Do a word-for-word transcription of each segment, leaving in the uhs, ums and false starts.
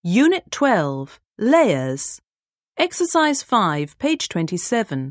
Unit twelve, Layers. Exercise five, page twenty-seven.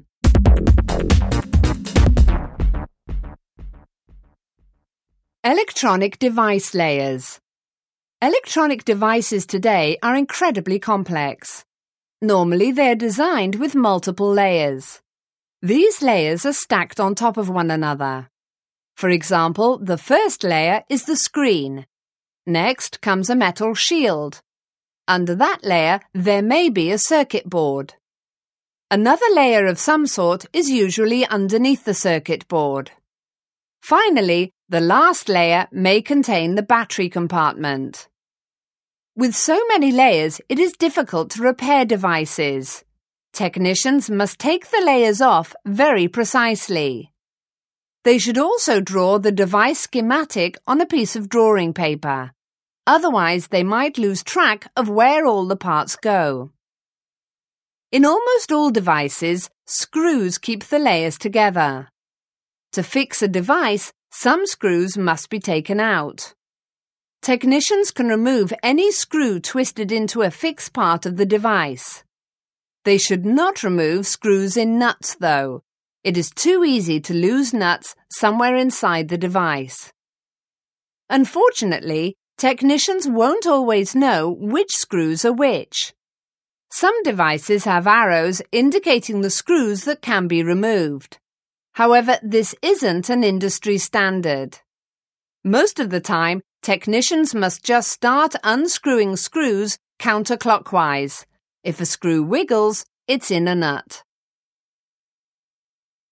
Electronic device layers. Electronic devices today are incredibly complex. Normally they are designed with multiple layers. These layers are stacked on top of one another. For example, the first layer is the screen. Next comes a metal shield. Under that layer, there may be a circuit board. Another layer of some sort is usually underneath the circuit board. Finally, the last layer may contain the battery compartment. With so many layers, it is difficult to repair devices. Technicians must take the layers off very precisely. They should also draw the device schematic on a piece of drawing paper. Otherwise, they might lose track of where all the parts go. In almost all devices, screws keep the layers together. To fix a device, some screws must be taken out. Technicians can remove any screw twisted into a fixed part of the device. They should not remove screws in nuts, though. It is too easy to lose nuts somewhere inside the device. Unfortunately, technicians won't always know which screws are which. Some devices have arrows indicating the screws that can be removed. However, this isn't an industry standard. Most of the time, technicians must just start unscrewing screws counterclockwise. If a screw wiggles, it's in a nut.